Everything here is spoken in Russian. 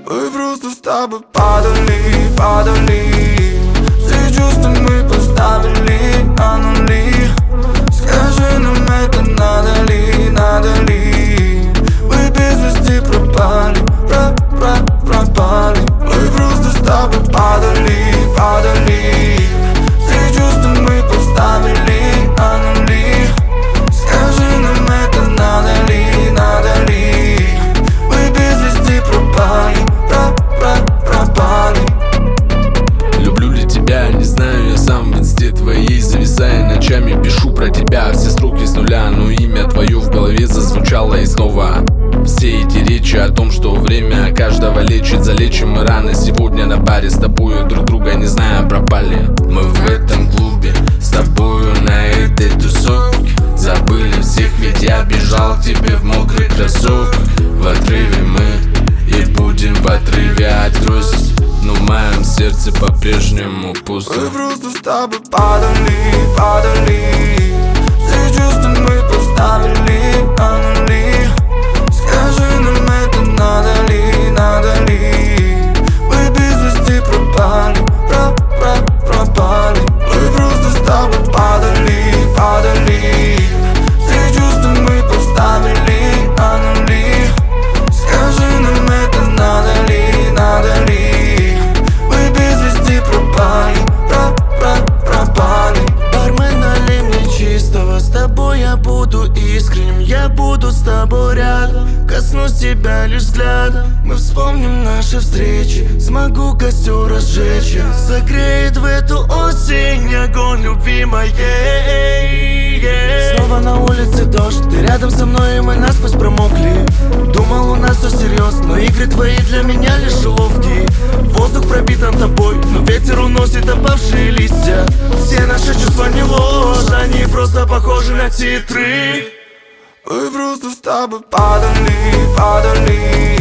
Мы просто с тобой падали, падали. Все чувства мы поставили на нули. Скажи, нам это надо ли, надо ли? Мы без вести пропали, пропали. Мы просто с тобой падали, падали. Все чувства мы поставили на нули. Скажи, нам это надо ли, надо ли? Мы без вести пропали, пропали. Люблю ли тебя, не знаю, я сам в инсте твоей зависая ночами, пишу про тебя все строки с нуля, но имя твое в голове зазвучало и снова. Все эти речи о том, что время каждого лечит, залечим мы раны. Сегодня на баре с тобою друг друга не зная пропали. Мы в этом клубе с тобою на этой тусовке. Забыли всех, ведь я бежал к тебе в мокрых кроссовках. В отрыве мы и будем в отрыве от грусти, но в моем сердце по-прежнему пусто. Мы просто с тобой падали, падали. Все чувства мы поставили на нули. Скажи, нам это надо ли, надо ли? Мы без вести пропали, пропали. Мы просто с тобой падали, падали. Все чувства мы поставили на нули. Скажи, нам это надо ли, надо ли? Мы без вести пропали, пропали. Бармен, налей мне чистого. С тобой я буду искренним, я буду с тобой рядом. Коснусь тебя лишь взглядом. Мы вспомним наши встречи. Смогу костер разжечь. Согреет в эту осень огонь любви моей. Снова на улице дождь. Ты рядом со мной, и мы насквозь промокли. Думал, у нас все серьезно, но игры твои для меня лишь уловки. Воздух пропитан тобой, но ветер уносит опавшие листья. Все наши чувства не ложь, они просто похожи на титры. Мы просто с тобой падали, падали.